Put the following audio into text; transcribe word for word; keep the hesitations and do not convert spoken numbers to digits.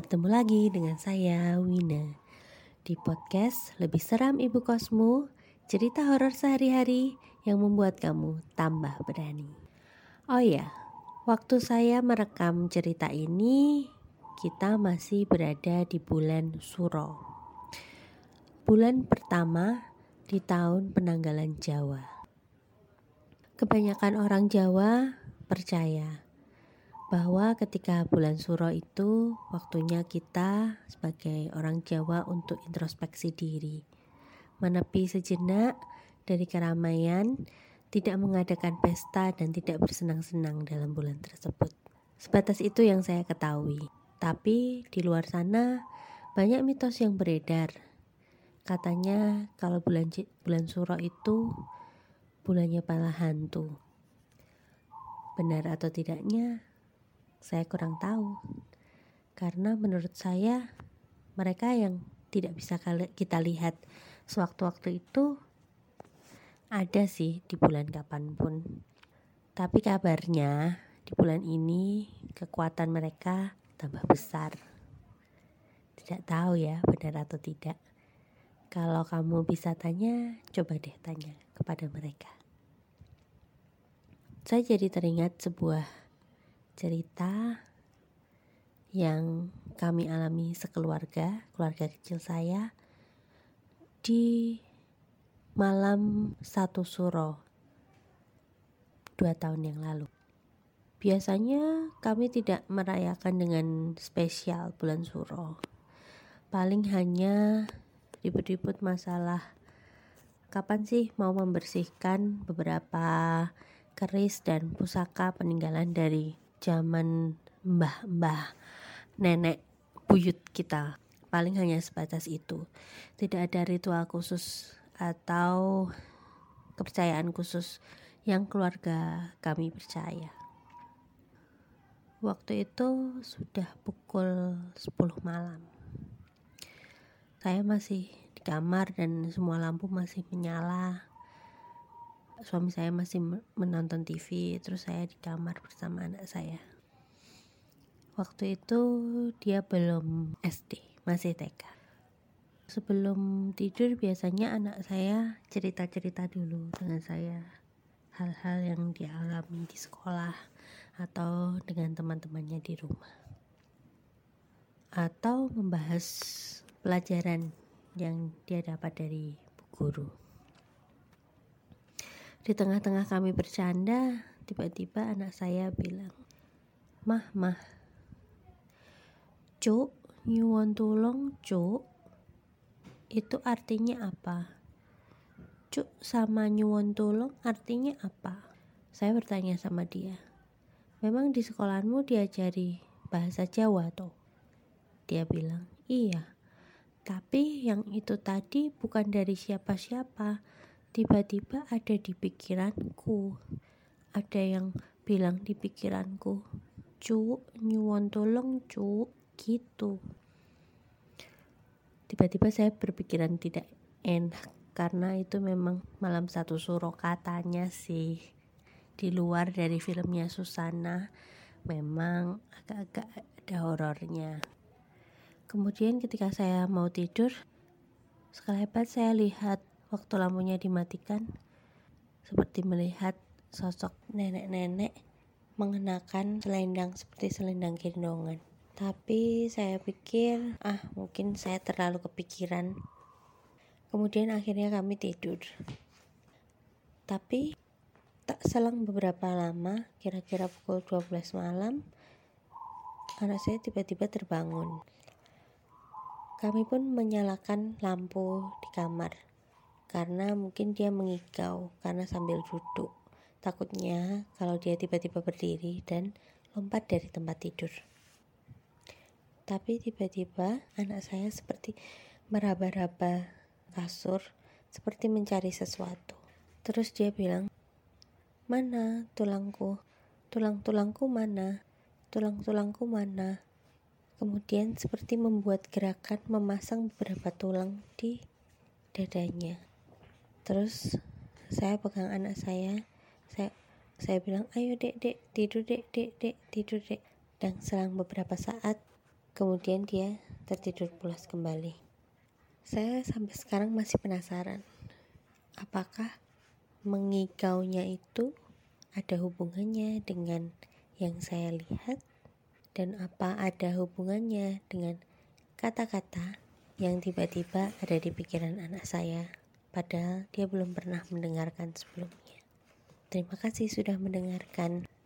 Bertemu lagi dengan saya, Wina, di podcast Lebih Seram Ibu Kosmu, cerita horor sehari-hari yang membuat kamu tambah berani. Oh ya, waktu saya merekam cerita ini, kita masih berada di bulan Suro. Bulan pertama di tahun penanggalan Jawa. Kebanyakan orang Jawa percaya bahwa ketika bulan Suro itu waktunya kita sebagai orang Jawa untuk introspeksi diri, menepi sejenak dari keramaian, tidak mengadakan pesta dan tidak bersenang-senang dalam bulan tersebut. Sebatas itu yang saya ketahui. Tapi di luar sana banyak mitos yang beredar. Katanya kalau bulan bulan Suro itu bulannya para hantu. Benar atau tidaknya saya kurang tahu, karena menurut saya mereka yang tidak bisa kita lihat sewaktu-waktu itu ada sih di bulan kapanpun. Tapi kabarnya di bulan ini kekuatan mereka tambah besar. Tidak tahu ya benar atau tidak. Kalau kamu bisa tanya, coba deh tanya kepada mereka. Saya jadi teringat sebuah cerita yang kami alami sekeluarga, keluarga kecil saya, di malam satu Suro dua tahun yang lalu. Biasanya kami tidak merayakan dengan spesial bulan Suro. Paling hanya ribut-ribut masalah kapan sih mau membersihkan beberapa keris dan pusaka peninggalan dari zaman mbah-mbah nenek buyut kita. Paling hanya sebatas itu. Tidak ada ritual khusus atau kepercayaan khusus yang keluarga kami percaya. Waktu itu sudah pukul sepuluh malam. Saya masih di kamar dan semua lampu masih menyala. Suami saya masih menonton T V, terus saya di kamar bersama anak saya. Waktu itu dia belum S D, masih T K. Sebelum tidur biasanya anak saya cerita-cerita dulu dengan saya hal-hal yang dia alami di sekolah atau dengan teman-temannya di rumah, atau membahas pelajaran yang dia dapat dari bu guru. Di tengah-tengah kami bercanda, tiba-tiba anak saya bilang, Mah, mah, Cuk, nyuwun tulung, Cuk. Itu artinya apa? Cuk sama nyuwun tulung artinya apa? Saya bertanya sama dia. Memang di sekolahmu diajari bahasa Jawa toh? Dia bilang, iya. Tapi yang itu tadi bukan dari siapa-siapa. Tiba-tiba ada di pikiranku. Ada yang bilang di pikiranku, Cuk, nyuwun tulung, Cuk, gitu. Tiba-tiba saya berpikiran tidak enak, karena itu memang malam satu Suro katanya sih. Di luar dari filmnya Susana, memang agak-agak ada horornya. Kemudian ketika saya mau tidur, sekelebat saya lihat waktu lampunya dimatikan, seperti melihat sosok nenek-nenek mengenakan selendang seperti selendang gendongan. Tapi saya pikir, ah mungkin saya terlalu kepikiran. Kemudian akhirnya kami tidur. Tapi tak selang beberapa lama, kira-kira pukul dua belas malam, anak saya tiba-tiba terbangun. Kami pun menyalakan lampu di kamar, karena mungkin dia mengigau karena sambil duduk. Takutnya kalau dia tiba-tiba berdiri dan lompat dari tempat tidur. Tapi tiba-tiba anak saya seperti meraba-raba kasur, seperti mencari sesuatu. Terus dia bilang, mana tulangku? Tulang-tulangku mana? Tulang-tulangku mana? Kemudian seperti membuat gerakan memasang beberapa tulang di dadanya. Terus saya pegang anak saya, saya saya bilang, ayo dek dek tidur dek dek dek tidur dek. Dan selang beberapa saat Kemudian dia tertidur pulas kembali. Saya sampai sekarang masih penasaran, apakah mengigaunya itu ada hubungannya dengan yang saya lihat, dan apa ada hubungannya dengan kata-kata yang tiba-tiba ada di pikiran anak saya, padahal dia belum pernah mendengarkan sebelumnya. Terima kasih sudah mendengarkan.